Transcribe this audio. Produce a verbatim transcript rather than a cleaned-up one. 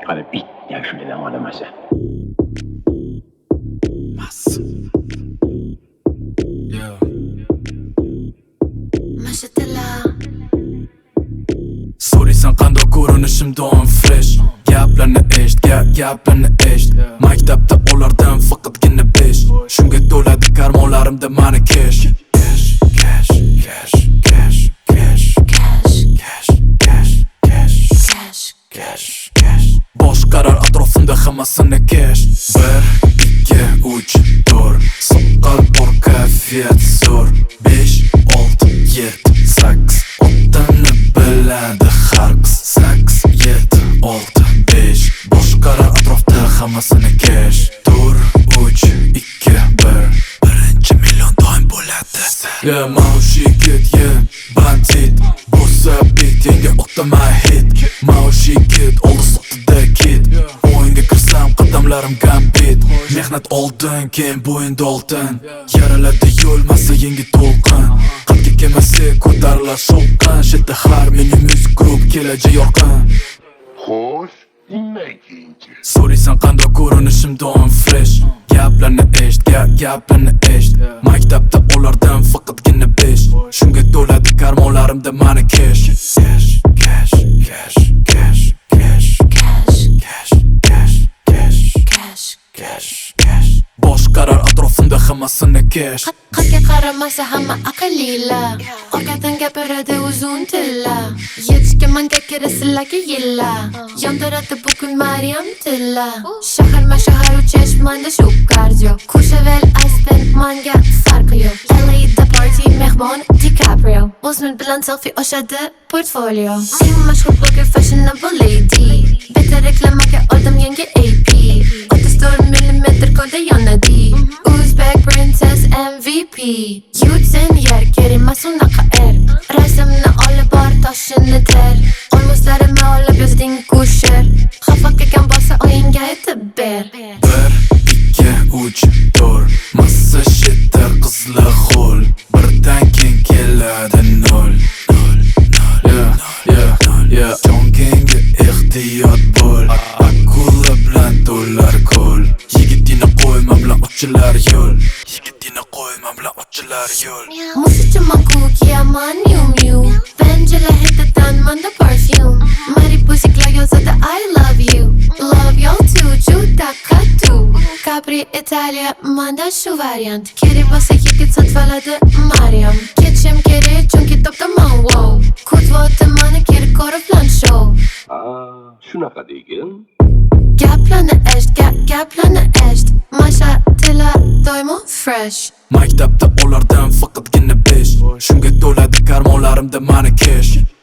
Qani bit yaxshilikdan olamasa. Mas. Yo. Mashatala. So'raysan qanday ko'rinishim doim fresh. Gaplarni eshit, gap gaplarni eshit. Maktabda ulardan faqatgina besh. Shunga to'ladi karmonlarimda mani cash. Cash, cash, cash, cash, cash, Cash, cash, cash, cash, cash. cash, cash. Boshqarar atrofimda hammasini cash. bir, ikki, uch, to'rt. Soqqal bor kayfiyat zo'r. besh, olti, yetti, sakkiz. Otani biladi har qiz. sakkiz, yetti, olti, besh. Boshqarar atrofda hammasini cash. to'rt, uch, ikki, bir. Birinchi million doim bo'ladi. Yeah, maushi kid, yeah, bandit. Bo'lsa bitinga otama hit. Maushi kid, oldi sotida kid. O'yinga kirsam qadamlarim gambit. Mehnat oldin, keyin bo'yinda oltin. Yaraladi yo'l, masa yangi to'lqin. Qatga kelmasa ko'tarilar shovqin. Shitda har meni music group kelajak yorqin. Xo'sh, dinlaykinchi. So'raysan qanday ko'rinishim doim fresh. Gaplarni eshit, gap gaplarni eshit. Maktabda ulardan faqatgina besh. Shunga to'ladi karmonlarimda mani cash. Cash, cash, cash, cash, cash, Cash, cash, cash, cash, cash. cash, cash. Boshqarar atrofimda hammasini cash. Qatga qaramasa hamma aqllilar. Orqadan gapiradi uzun tillar. Yetishga manga kirasizlarga yillar. Yondiradi bugun Maryam tilla. Shahar ma shahar uchashmanda shu kardio. Courchevel Aspen manga farqi yo'q. L A'da party mehmon DiCaprio. O'zmin bilan selfie oshadi portfolio. Eng mashhur blogger fashionable lady. Beta reklamaga oldim yangi A P. o'ttiz to'rt millimetr ko'lda yonadi. Uzbek princess M V P. Yutsin yer kerak unaqa er. Rasmni olib bor toshini ter. Olmoslarimni olib yozding kusher. Xafa kelgan bo'lsa o'yinga aytib ber. bir, ikki, uch, to'rt. Massa shitda qizlar xo'l. Birdan keyin keladi nol. Nol, nol, yeah, yeah, yeah. Jonkenga ehtiyot bo'l. Akula bilan to'lar ko'l. Yigitini qo'yma bilan ochilar yo'l. Yigitini qo'yma bilan ochilar yo'l. Musichaman kukiyaman Miu Miu. Benjela hitidan manda perfume. Mariposiklar yozadi I love you. Love you too, juda katu. Capri Italia manda shu variant. Kerak bo'lsa yigit sotvaladi Maryam. Ketishim kerak chunki toptaman wow. Kutvoti mani kerak ko'rib plan show. Ah, shunaqa degin. Gaplarni eshit, gap gaplarni eshit. Masha tilla doimo fresh. Maktabda ulardan faqatgina besh. Shunga to'ladi karmonlarimda mani cash.